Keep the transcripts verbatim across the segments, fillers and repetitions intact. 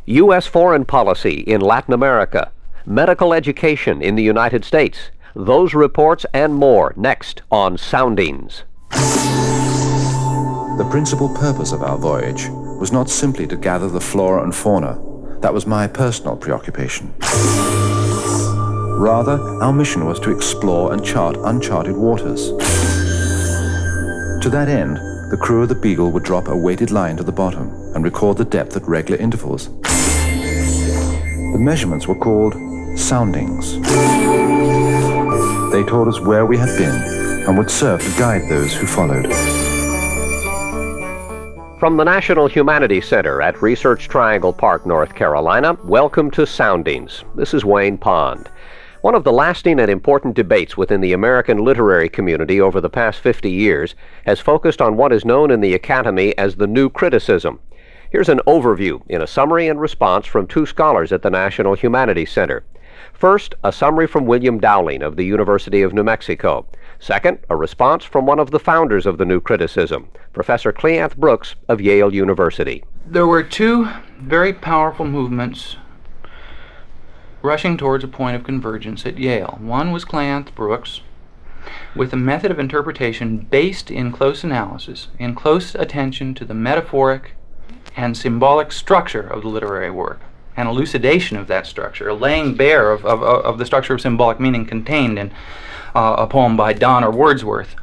U S foreign policy in Latin America, medical education in the United States. Those reports and more next on Soundings. The principal purpose of our voyage was not simply to gather the flora and fauna. That was my personal preoccupation. Rather, our mission was to explore and chart uncharted waters. To that end, the crew of the Beagle would drop a weighted line to the bottom and record the depth at regular intervals. The measurements were called soundings. They told us where we had been and would serve to guide those who followed. From the National Humanities Center at Research Triangle Park, North Carolina, welcome to Soundings. This is Wayne Pond. One of the lasting and important debates within the American literary community over the past fifty years has focused on what is known in the Academy as the new criticism. Here's an overview in a summary and response from two scholars at the National Humanities Center. First, a summary from William Dowling of the University of New Mexico. Second, a response from one of the founders of the new criticism, Professor Cleanth Brooks of Yale University. There were two very powerful movements rushing towards a point of convergence at Yale. One was Cleanth Brooks, with a method of interpretation based in close analysis, in close attention to the metaphoric and symbolic structure of the literary work, an elucidation of that structure, a laying bare of, of, of the structure of symbolic meaning contained in uh, a poem by Donne or Wordsworth.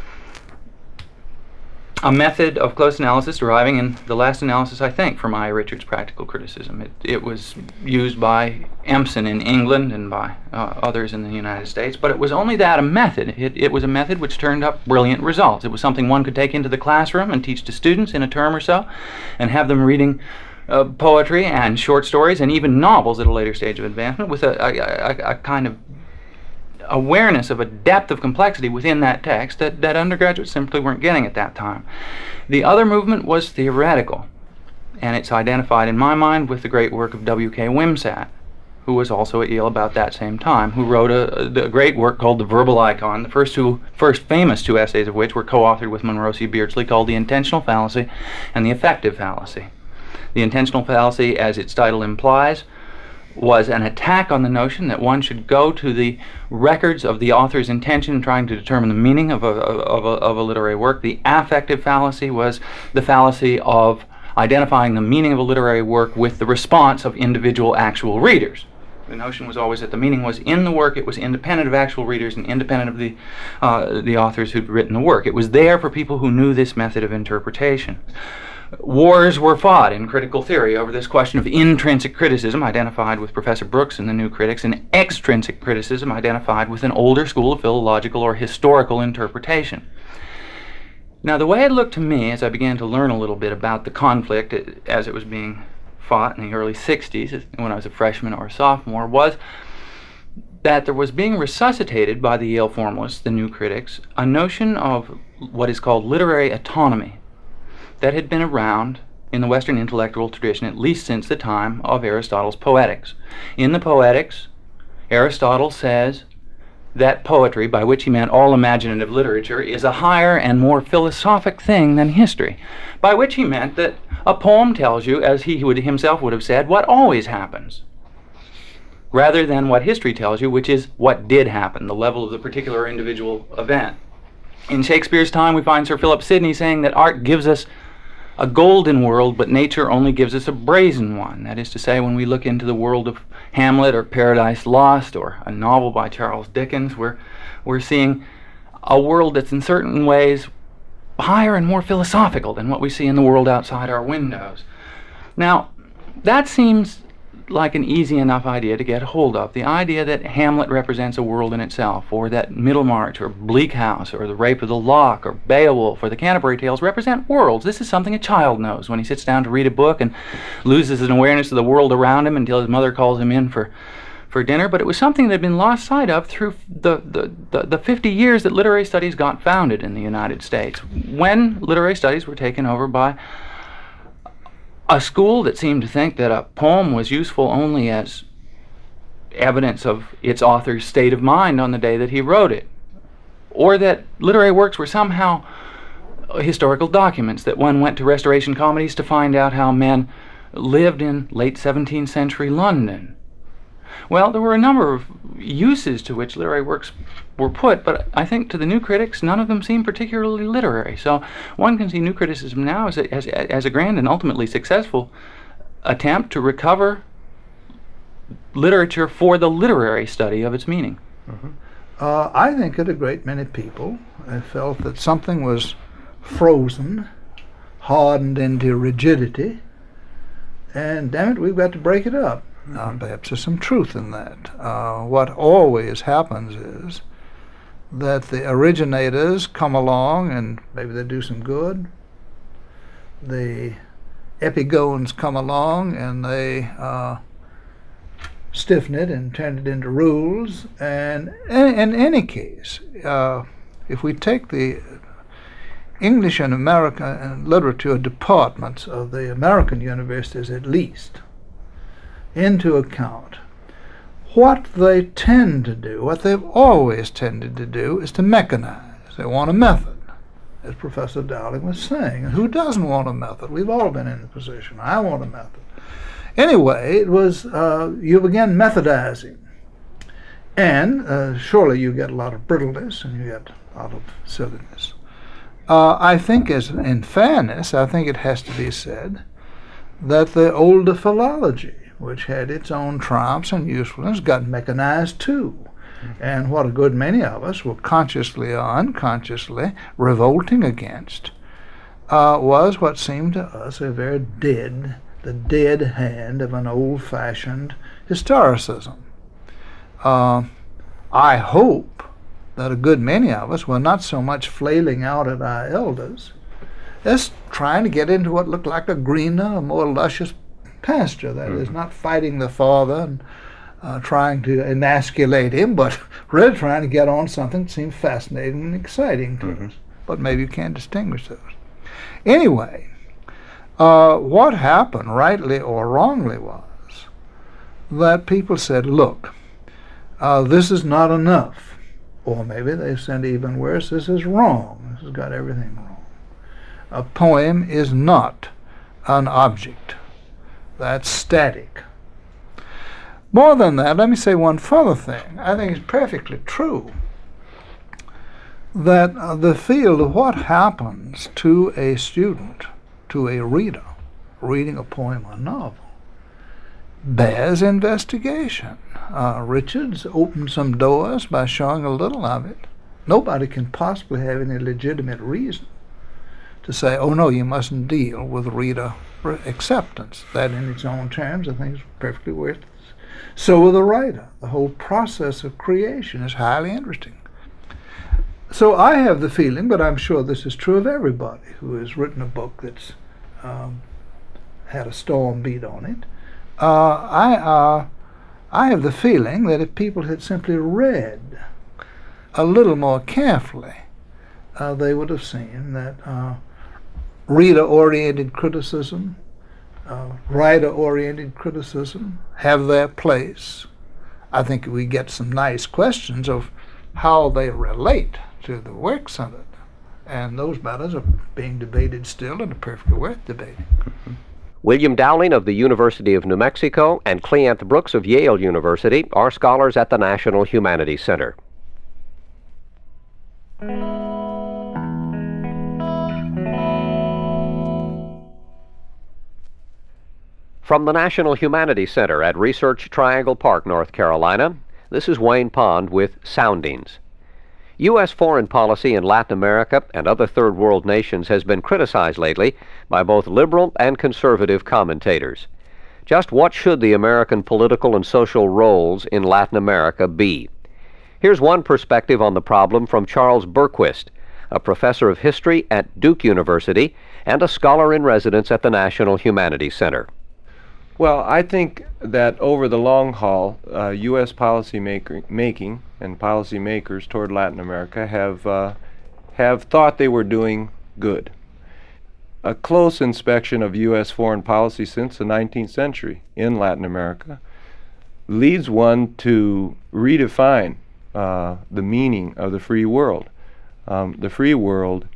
A method of close analysis deriving in the last analysis, I think, from I. Richard's practical criticism. It, it was used by Empson in England and by uh, others in the United States, but it was only that, a method. It, it was a method which turned up brilliant results. It was something one could take into the classroom and teach to students in a term or so, and have them reading uh, poetry and short stories and even novels at a later stage of advancement with a, a, a, a kind of awareness of a depth of complexity within that text that, that undergraduates simply weren't getting at that time. The other movement was theoretical, and it's identified in my mind with the great work of W K Wimsatt, who was also at Yale about that same time, who wrote a, a great work called The Verbal Icon, the first two, first famous two essays of which were co-authored with Monroe C. Beardsley, called The Intentional Fallacy and The Effective Fallacy. The intentional fallacy, as its title implies, was an attack on the notion that one should go to the records of the author's intention in trying to determine the meaning of a, of a, of a literary work. The affective fallacy was the fallacy of identifying the meaning of a literary work with the response of individual actual readers. The notion was always that the meaning was in the work, it was independent of actual readers and independent of the, uh, the authors who'd written the work. It was there for people who knew this method of interpretation. Wars were fought in critical theory over this question of intrinsic criticism, identified with Professor Brooks in The New Critics, and extrinsic criticism, identified with an older school of philological or historical interpretation. Now, the way it looked to me as I began to learn a little bit about the conflict as it was being fought in the early sixties, when I was a freshman or a sophomore, was that there was being resuscitated by the Yale formalists, the New Critics, a notion of what is called literary autonomy, that had been around in the Western intellectual tradition at least since the time of Aristotle's Poetics. In the Poetics, Aristotle says that poetry, by which he meant all imaginative literature, is a higher and more philosophic thing than history, by which he meant that a poem tells you, as he would himself would have said, what always happens, rather than what history tells you, which is what did happen, the level of the particular individual event. In Shakespeare's time, we find Sir Philip Sidney saying that art gives us a golden world, but nature only gives us a brazen one. That is to say, when we look into the world of Hamlet or Paradise Lost or a novel by Charles Dickens, we're, we're seeing a world that's in certain ways higher and more philosophical than what we see in the world outside our windows. Now, that seems like an easy enough idea to get hold of. The idea that Hamlet represents a world in itself, or that Middlemarch or Bleak House or The Rape of the Lock or Beowulf or the Canterbury Tales represent worlds. This is something a child knows when he sits down to read a book and loses an awareness of the world around him until his mother calls him in for for dinner. But it was something that had been lost sight of through the, the, the, the fifty years that literary studies got founded in the United States, when literary studies were taken over by a school that seemed to think that a poem was useful only as evidence of its author's state of mind on the day that he wrote it, or that literary works were somehow historical documents, that one went to Restoration comedies to find out how men lived in late seventeenth century London. Well, there were a number of uses to which literary works were put, but I think to the new critics, none of them seem particularly literary. So one can see new criticism now as a, as, as a grand and ultimately successful attempt to recover literature for the literary study of its meaning. Mm-hmm. uh, I think that a great many people uh, felt that something was frozen, hardened into rigidity, and damn it, we've got to break it up. Mm-hmm. Uh, perhaps there's some truth in that. Uh, what always happens is that the originators come along and maybe they do some good. The epigones come along and they uh, stiffen it and turn it into rules. And in, in any case, uh, if we take the English and American literature departments of the American universities at least into account, what they tend to do, what they've always tended to do, is to mechanize. They want a method, as Professor Dowling was saying. And who doesn't want a method? We've all been in the position. I want a method. Anyway, it was, uh, you begin methodizing. And uh, surely you get a lot of brittleness and you get a lot of silliness. Uh, I think, as in fairness, I think it has to be said that the older philology, which had its own triumphs and usefulness, got mechanized too. Mm-hmm. And what a good many of us were consciously or unconsciously revolting against uh, was what seemed to us a very dead, the dead hand of an old-fashioned historicism. Uh, I hope that a good many of us were not so much flailing out at our elders as trying to get into what looked like a greener, a more luscious pasture. That mm-hmm. is, not fighting the father and uh, trying to emasculate him, but really trying to get on something that seemed fascinating and exciting to mm-hmm. us. But maybe you can't distinguish those. Anyway, uh, what happened, rightly or wrongly, was that people said, look, uh, this is not enough. Or maybe they said even worse, this is wrong. This has got everything wrong. A poem is not an object. That's static. More than that, let me say one further thing. I think it's perfectly true that uh, the field of what happens to a student, to a reader, reading a poem or novel, bears investigation. Uh, Richards opened some doors by showing a little of it. Nobody can possibly have any legitimate reason to say, oh no, you mustn't deal with reader acceptance. That in its own terms, I think, is perfectly worth it. So with a writer, the whole process of creation is highly interesting. So I have the feeling, but I'm sure this is true of everybody who has written a book that's um, had a storm beat on it. Uh, I, uh, I have the feeling that if people had simply read a little more carefully, uh, they would have seen that uh, reader-oriented criticism, uh, writer-oriented criticism have their place. I think we get some nice questions of how they relate to the works of it, and those matters are being debated still and are perfectly worth debating. Mm-hmm. William Dowling of the University of New Mexico and Cleanth Brooks of Yale University are scholars at the National Humanities Center. From the National Humanities Center at Research Triangle Park, North Carolina, this is Wayne Pond with Soundings. U S foreign policy in Latin America and other third world nations has been criticized lately by both liberal and conservative commentators. Just what should the American political and social roles in Latin America be? Here's one perspective on the problem from Charles Berquist, a professor of history at Duke University and a scholar in residence at the National Humanities Center. Well, I think that over the long haul, uh, U S policy maker, making and policy makers toward Latin America have uh, have thought they were doing good. A close inspection of U S foreign policy since the nineteenth century in Latin America leads one to redefine uh, the meaning of the free world. Um, the free world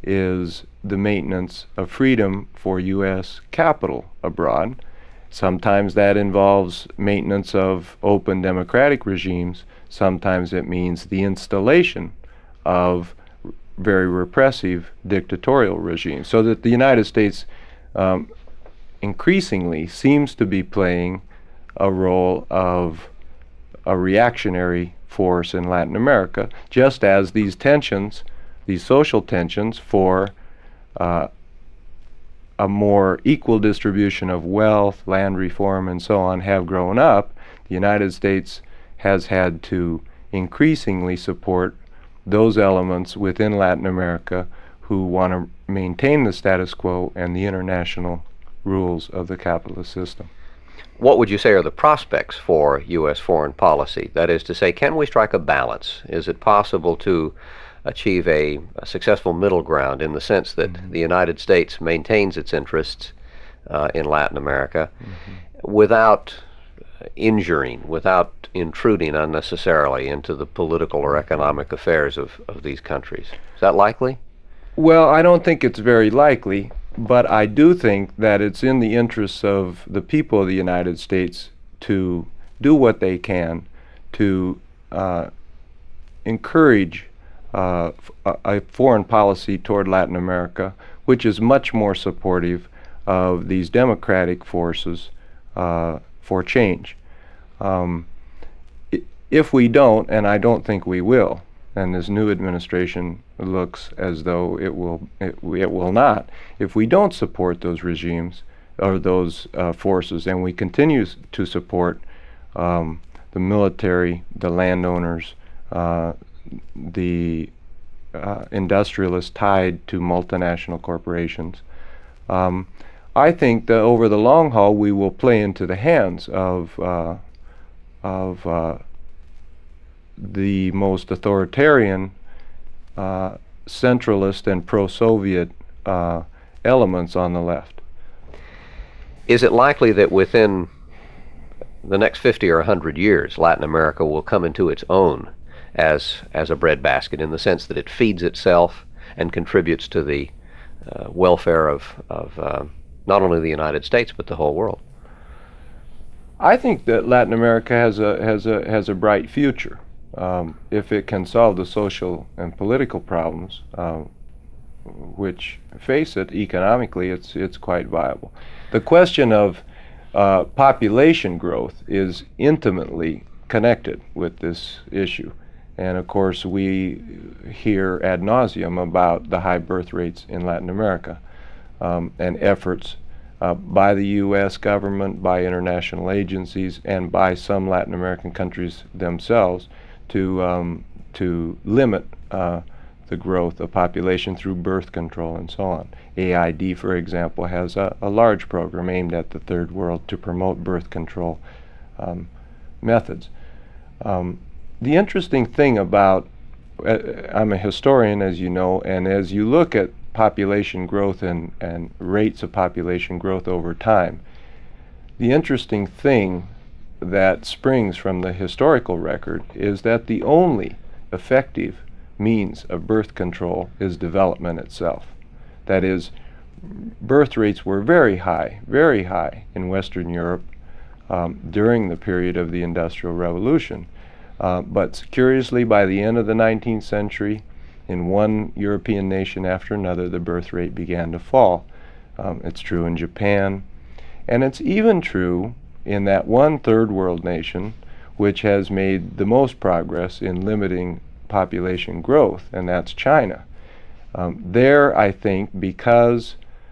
is the maintenance of freedom for U S capital abroad. Sometimes that involves maintenance of open democratic regimes. Sometimes it means the installation of very repressive dictatorial regimes. So that the United States um, increasingly seems to be playing a role of a reactionary force in Latin America, just as these tensions, these social tensions for uh, a more equal distribution of wealth, land reform, and so on have grown up. The United States has had to increasingly support those elements within Latin America who want to maintain the status quo and the international rules of the capitalist system. What would you say are the prospects for U S foreign policy? That is to say, can we strike a balance? Is it possible to achieve a, a successful middle ground in the sense that mm-hmm. the United States maintains its interests uh, in Latin America mm-hmm. without injuring, without intruding unnecessarily into the political or economic affairs of, of these countries? Is that likely? Well, I don't think it's very likely, but I do think that it's in the interests of the people of the United States to do what they can to uh, encourage uh, a, a foreign policy toward Latin America, which is much more supportive of these democratic forces uh, for change. Um, if we don't, and I don't think we will, and this new administration looks as though it will it, it will not, if we don't support those regimes or those uh, forces, and we continue s- to support um, the military, the landowners, uh, the uh, industrialists tied to multinational corporations, um, I think that over the long haul we will play into the hands of uh, of uh, the most authoritarian, uh, centralist, and pro-Soviet uh, elements on the left. Is it likely that within the next fifty or one hundred years, Latin America will come into its own as as a breadbasket, in the sense that it feeds itself and contributes to the uh, welfare of, of uh, not only the United States, but the whole world? I think that Latin America has a has a has a bright future um, if it can solve the social and political problems, uh, which face it economically. It's it's quite viable. The question of uh, population growth is intimately connected with this issue, and of course we hear ad nauseum about the high birth rates in Latin America um, and efforts Uh, by the U S government, by international agencies, and by some Latin American countries themselves to um, to limit uh, the growth of population through birth control and so on. A I D, for example, has a, a large program aimed at the third world to promote birth control um, methods. Um, the interesting thing about, uh, I'm a historian, as you know, and as you look at population growth and, and rates of population growth over time, the interesting thing that springs from the historical record is that the only effective means of birth control is development itself. That is, birth rates were very high, very high in Western Europe um, during the period of the Industrial Revolution. Uh, but curiously, by the end of the nineteenth century, in one European nation after another, the birth rate began to fall. Um, it's true in Japan, and it's even true in that one third world nation which has made the most progress in limiting population growth, and that's China. Um, there, I think, because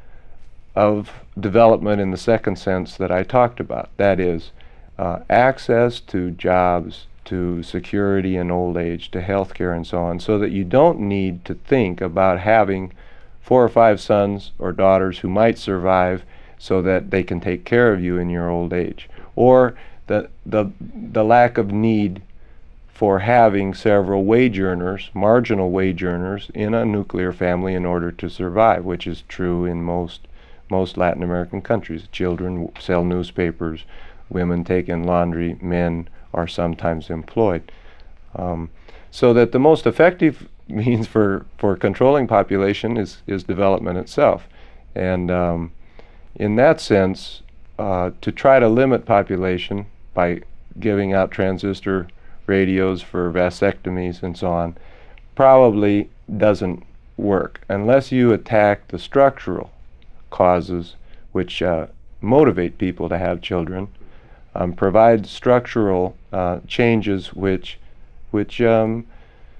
of development in the second sense that I talked about, that is, uh, access to jobs, to security in old age, to health care and so on, so that you don't need to think about having four or five sons or daughters who might survive so that they can take care of you in your old age, or the the the lack of need for having several wage earners, marginal wage earners, in a nuclear family in order to survive, which is true in most most Latin American countries. Children sell newspapers, women take in laundry, men are sometimes employed. Um, so that the most effective means for, for controlling population is, is development itself. And um, in that sense, uh, to try to limit population by giving out transistor radios for vasectomies and so on probably doesn't work unless you attack the structural causes which uh, motivate people to have children, um, provide structural uh, changes which which um,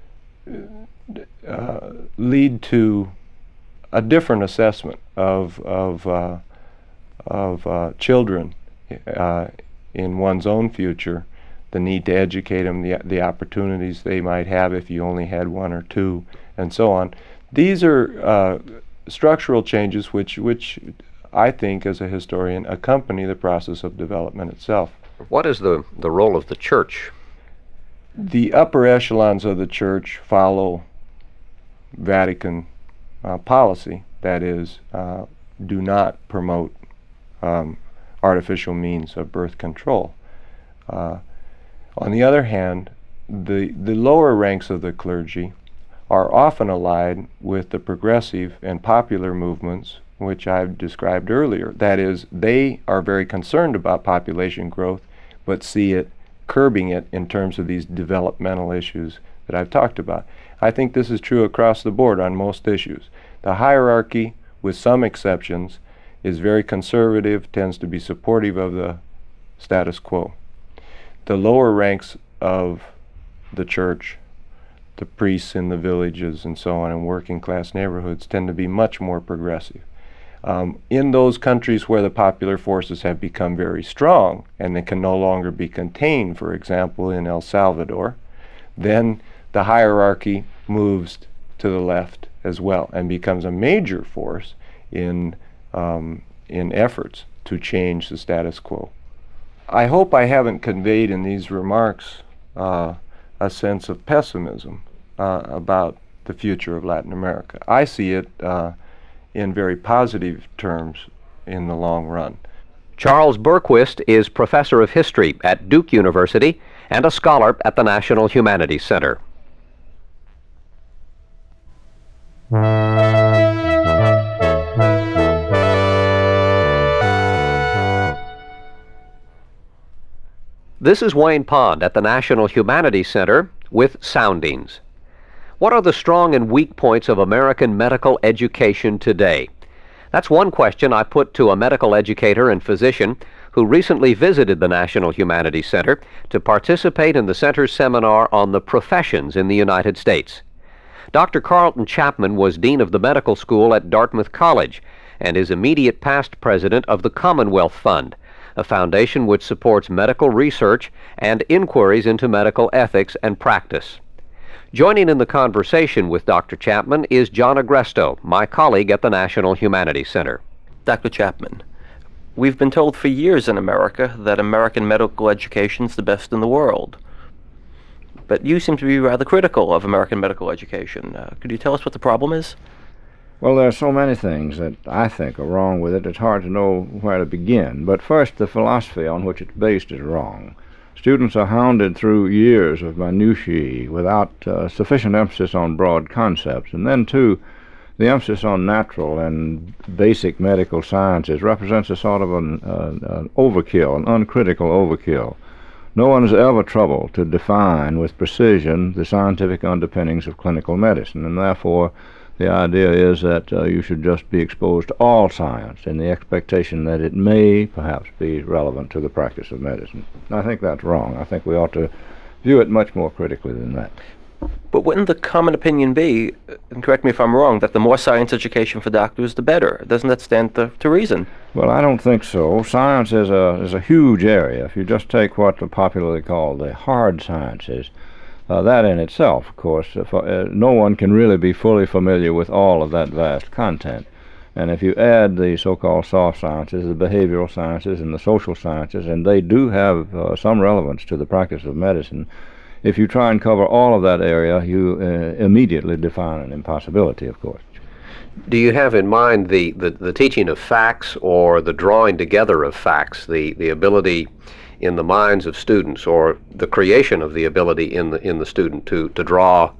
uh, lead to a different assessment of of uh, of uh, children uh, in one's own future, the need to educate them, the the opportunities they might have if you only had one or two, and so on. These are uh, structural changes which which I think, as a historian, accompany the process of development itself. What is the, the role of the church? The upper echelons of the church follow Vatican uh, policy, that is, uh, do not promote um, artificial means of birth control. Uh, on the other hand, the, the lower ranks of the clergy are often allied with the progressive and popular movements which I've described earlier. That is, they are very concerned about population growth, but see it curbing it in terms of these developmental issues that I've talked about. I think this is true across the board on most issues. The hierarchy, with some exceptions, is very conservative, tends to be supportive of the status quo. The lower ranks of the church, the priests in the villages and so on, in working class neighborhoods, tend to be much more progressive. Um, in those countries where the popular forces have become very strong and they can no longer be contained, for example in El Salvador, then the hierarchy moves to the left as well and becomes a major force in, um, in efforts to change the status quo. I hope I haven't conveyed in these remarks uh, a sense of pessimism uh, about the future of Latin America. I see it uh, in very positive terms in the long run. Charles Berquist is professor of history at Duke University and a scholar at the National Humanities Center. This is Wayne Pond at the National Humanities Center with Soundings. What are the strong and weak points of American medical education today? That's one question I put to a medical educator and physician who recently visited the National Humanities Center to participate in the center's seminar on the professions in the United States. Doctor Carlton Chapman was dean of the medical school at Dartmouth College and is immediate past president of the Commonwealth Fund, a foundation which supports medical research and inquiries into medical ethics and practice. Joining in the conversation with Doctor Chapman is John Agresto, my colleague at the National Humanities Center. Doctor Chapman, we've been told for years in America that American medical education is the best in the world. But you seem to be rather critical of American medical education. Uh, could you tell us what the problem is? Well, there are so many things that I think are wrong with it, it's hard to know where to begin. But first, the philosophy on which it's based is wrong. Students are hounded through years of minutiae without uh, sufficient emphasis on broad concepts. And then, too, the emphasis on natural and basic medical sciences represents a sort of an, uh, an overkill, an uncritical overkill. No one is ever troubled to define with precision the scientific underpinnings of clinical medicine, and therefore the idea is that uh, you should just be exposed to all science in the expectation that it may perhaps be relevant to the practice of medicine. I think that's wrong. I think we ought to view it much more critically than that. But wouldn't the common opinion be, and correct me if I'm wrong, that the more science education for doctors, the better? Doesn't that stand to, to reason? Well, I don't think so. Science is a, is a huge area. If you just take what are popularly called the hard sciences, Uh, that in itself, of course, if, uh, no one can really be fully familiar with all of that vast content. And if you add the so-called soft sciences, the behavioral sciences and the social sciences, and they do have uh, some relevance to the practice of medicine, if you try and cover all of that area, you uh, immediately define an impossibility, of course. Do you have in mind the, the, the teaching of facts or the drawing together of facts, the, the ability in the minds of students, or the creation of the ability in the in the student to to draw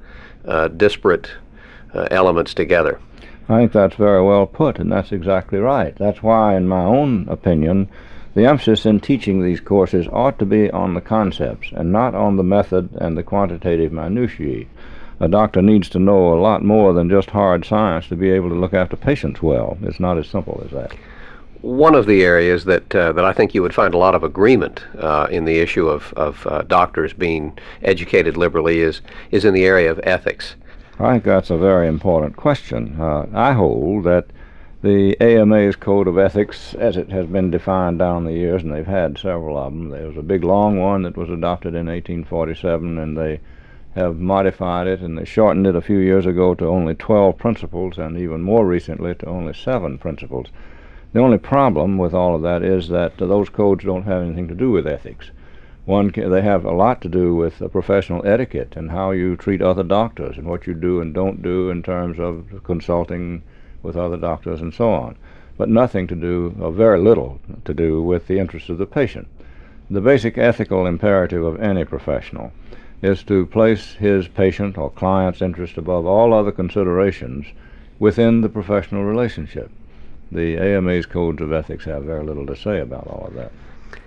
uh, disparate uh, elements together. I think that's very well put, and that's exactly right. That's why, in my own opinion, the emphasis in teaching these courses ought to be on the concepts and not on the method and the quantitative minutiae. A doctor needs to know a lot more than just hard science to be able to look after patients well. It's not as simple as that. One of the areas that uh, that I think you would find a lot of agreement uh, in the issue of, of uh, doctors being educated liberally is, is in the area of ethics. I think that's a very important question. Uh, I hold that the A M A's Code of Ethics, as it has been defined down the years, and they've had several of them, there was a big long one that was adopted in eighteen forty-seven, and they have modified it, and they shortened it a few years ago to only twelve principles, and even more recently to only seven principles. The only problem with all of that is that uh, those codes don't have anything to do with ethics. One, ca- they have a lot to do with uh, professional etiquette and how you treat other doctors and what you do and don't do in terms of consulting with other doctors and so on, but nothing to do, or very little to do, with the interests of the patient. The basic ethical imperative of any professional is to place his patient or client's interest above all other considerations within the professional relationship. The A M A's codes of ethics have very little to say about all of that.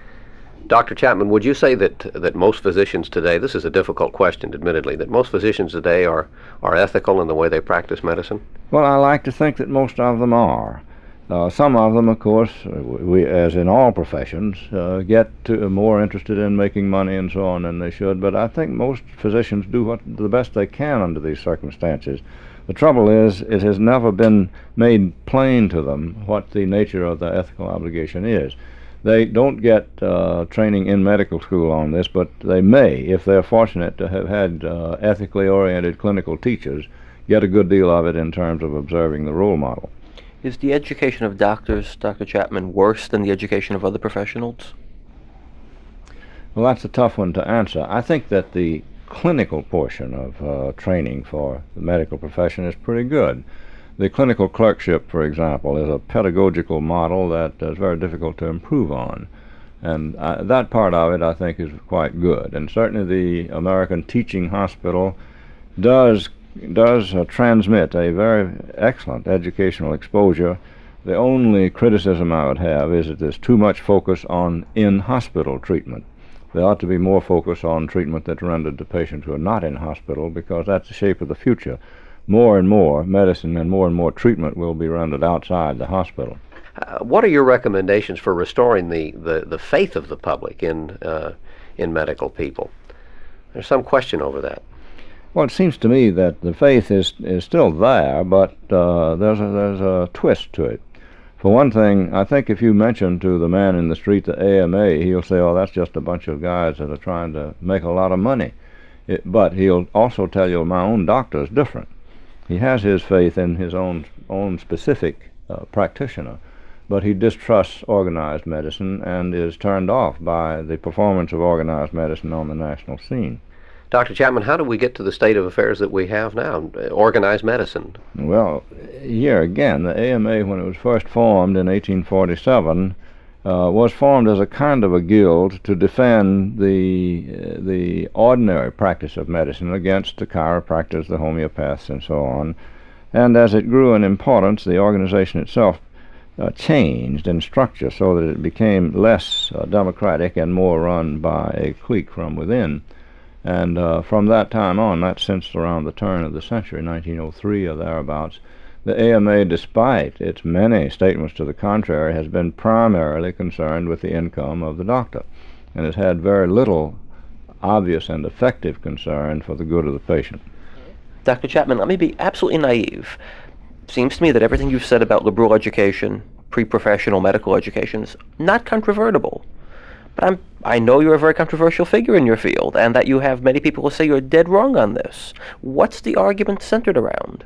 Doctor Chapman, would you say that that most physicians today, this is a difficult question admittedly, that most physicians today are, are ethical in the way they practice medicine? Well, I like to think that most of them are. Uh, some of them, of course, we, as in all professions, uh, get to, more interested in making money and so on than they should, but I think most physicians do what, the best they can under these circumstances. The trouble is, it has never been made plain to them what the nature of the ethical obligation is. They don't get uh, training in medical school on this, but they may, if they're fortunate to have had uh, ethically oriented clinical teachers, get a good deal of it in terms of observing the role model. Is the education of doctors, Doctor Chapman, worse than the education of other professionals? Well, that's a tough one to answer. I think that the clinical portion of uh, training for the medical profession is pretty good. The clinical clerkship, for example, is a pedagogical model that is very difficult to improve on. And uh, that part of it, I think, is quite good. And certainly the American Teaching Hospital does does uh, transmit a very excellent educational exposure. The only criticism I would have is that there's too much focus on in-hospital treatment. There ought to be more focus on treatment that's rendered to patients who are not in hospital, because that's the shape of the future. More and more medicine and more and more treatment will be rendered outside the hospital. Uh, what are your recommendations for restoring the, the, the faith of the public in, uh, in medical people? There's some question over that. Well, it seems to me that the faith is is still there, but uh, there's a, there's a twist to it. For one thing, I think if you mention to the man in the street the A M A, he'll say, "Oh, that's just a bunch of guys that are trying to make a lot of money." It, but he'll also tell you, "My own doctor is different. He has his faith in his own own specific uh, practitioner, but he distrusts organized medicine and is turned off by the performance of organized medicine on the national scene." Doctor Chapman, how do we get to the state of affairs that we have now, organized medicine? Well, here again, the A M A, when it was first formed in eighteen forty-seven, uh, was formed as a kind of a guild to defend the uh, the ordinary practice of medicine against the chiropractors, the homeopaths, and so on. And as it grew in importance, the organization itself uh, changed in structure so that it became less uh, democratic and more run by a clique from within. And uh, from that time on, that's since around the turn of the century, nineteen oh three or thereabouts, the A M A, despite its many statements to the contrary, has been primarily concerned with the income of the doctor, and has had very little obvious and effective concern for the good of the patient. Doctor Chapman, let me be absolutely naive. Seems to me that everything you've said about liberal education, pre-professional medical education, is not controvertible. But I'm, I know you're a very controversial figure in your field, and that you have many people who say you're dead wrong on this. What's the argument centered around?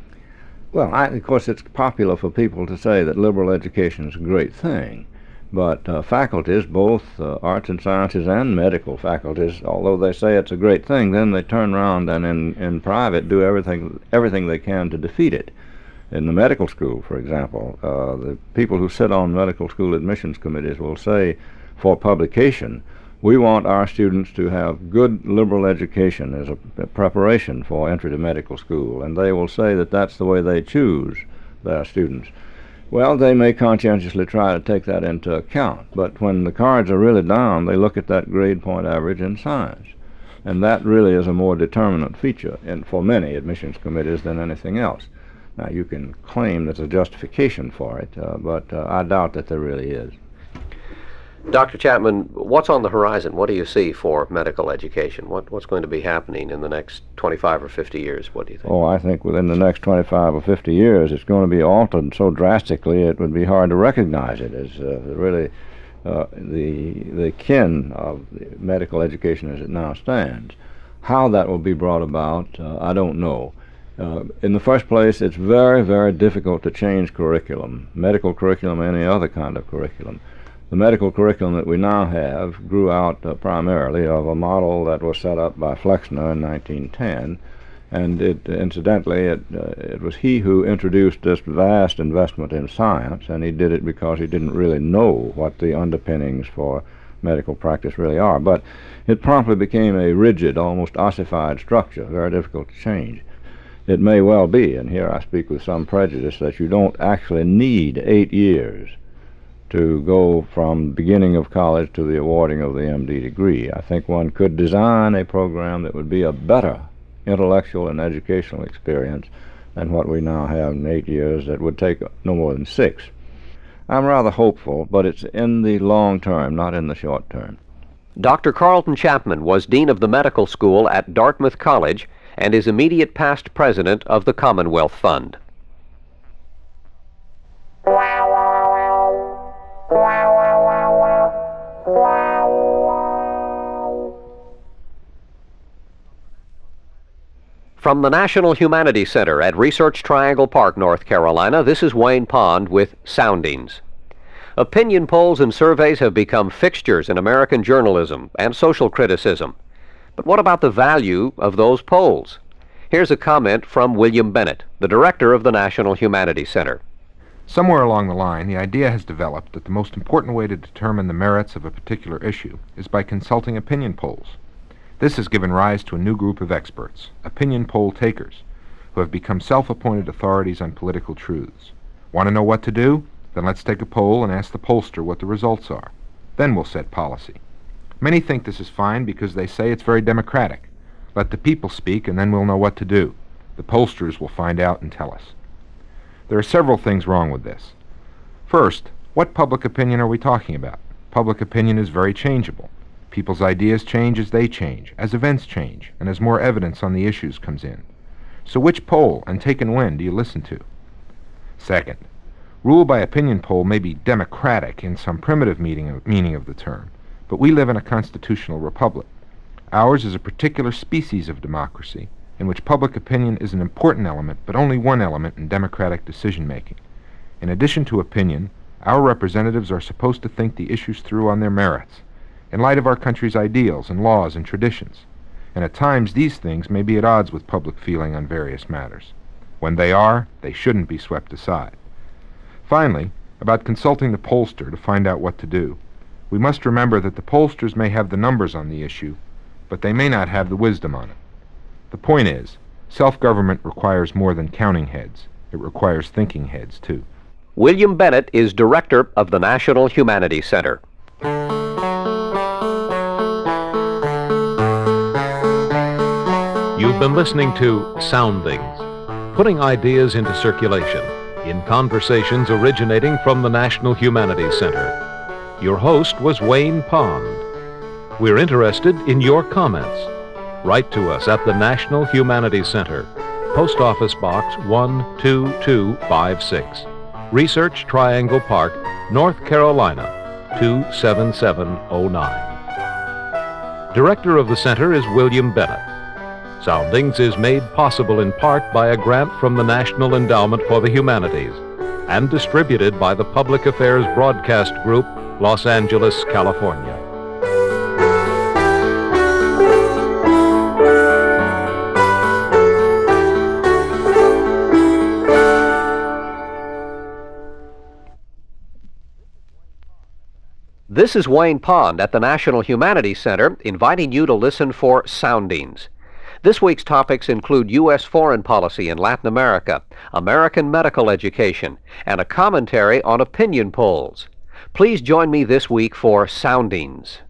Well, I, of course, it's popular for people to say that liberal education is a great thing, but uh, faculties, both uh, arts and sciences and medical faculties, although they say it's a great thing, then they turn around and in, in private do everything everything they can to defeat it. In the medical school, for example, uh, the people who sit on medical school admissions committees will say for publication We want our students to have good liberal education as a, a preparation for entry to medical school, and they will say that that's the way they choose their students. Well, they may conscientiously try to take that into account, but when the cards are really down, they look at that grade point average in science. And that really is a more determinant feature in, for many admissions committees than anything else. Now, you can claim there's a justification for it, uh, but uh, I doubt that there really is. Doctor Chapman, what's on the horizon? What do you see for medical education? What, what's going to be happening in the next twenty-five or fifty years? What do you think? Oh, I think within the next twenty-five or fifty years, it's going to be altered so drastically it would be hard to recognize it as uh, really uh, the, the kin of the medical education as it now stands. How that will be brought about, uh, I don't know. Uh, in the first place, it's very, very difficult to change curriculum, medical curriculum, any other kind of curriculum. The medical curriculum that we now have grew out uh, primarily of a model that was set up by Flexner in nineteen ten, and it, incidentally, it, uh, it was he who introduced this vast investment in science, and he did it because he didn't really know what the underpinnings for medical practice really are. But it promptly became a rigid, almost ossified structure, very difficult to change. It may well be, and here I speak with some prejudice, that you don't actually need eight years to go from beginning of college to the awarding of the M D degree. I think one could design a program that would be a better intellectual and educational experience than what we now have in eight years that would take no more than six. I'm rather hopeful, but it's in the long term, not in the short term. Doctor Carlton Chapman was Dean of the Medical School at Dartmouth College and is immediate past president of the Commonwealth Fund. From the National Humanities Center at Research Triangle Park, North Carolina, this is Wayne Pond with Soundings. Opinion polls and surveys have become fixtures in American journalism and social criticism. But what about the value of those polls? Here's a comment from William Bennett, the director of the National Humanities Center. Somewhere along the line, the idea has developed that the most important way to determine the merits of a particular issue is by consulting opinion polls. This has given rise to a new group of experts, opinion poll takers, who have become self-appointed authorities on political truths. Want to know what to do? Then let's take a poll and ask the pollster what the results are. Then we'll set policy. Many think this is fine because they say it's very democratic. Let the people speak and then we'll know what to do. The pollsters will find out and tell us. There are several things wrong with this. First, what public opinion are we talking about? Public opinion is very changeable. People's ideas change as they change, as events change, and as more evidence on the issues comes in. So which poll, and taken when, do you listen to? Second, rule by opinion poll may be democratic in some primitive meaning of, meaning of the term, but we live in a constitutional republic. Ours is a particular species of democracy in which public opinion is an important element, but only one element in democratic decision-making. In addition to opinion, our representatives are supposed to think the issues through on their merits, in light of our country's ideals and laws and traditions, and at times these things may be at odds with public feeling on various matters. When they are, they shouldn't be swept aside. Finally, about consulting the pollster to find out what to do, we must remember that the pollsters may have the numbers on the issue, but they may not have the wisdom on it. The point is, self-government requires more than counting heads. It requires thinking heads, too. William Bennett is director of the National Humanities Center. You've been listening to Soundings, putting ideas into circulation in conversations originating from the National Humanities Center. Your host was Wayne Pond. We're interested in your comments. Write to us at the National Humanities Center, Post Office Box one two two five six, Research Triangle Park, North Carolina two seven seven oh nine. Director of the center is William Bennett. Soundings is made possible in part by a grant from the National Endowment for the Humanities and distributed by the Public Affairs Broadcast Group, Los Angeles, California. This is Wayne Pond at the National Humanities Center, inviting you to listen for Soundings. This week's topics include U S foreign policy in Latin America, American medical education, and a commentary on opinion polls. Please join me this week for Soundings.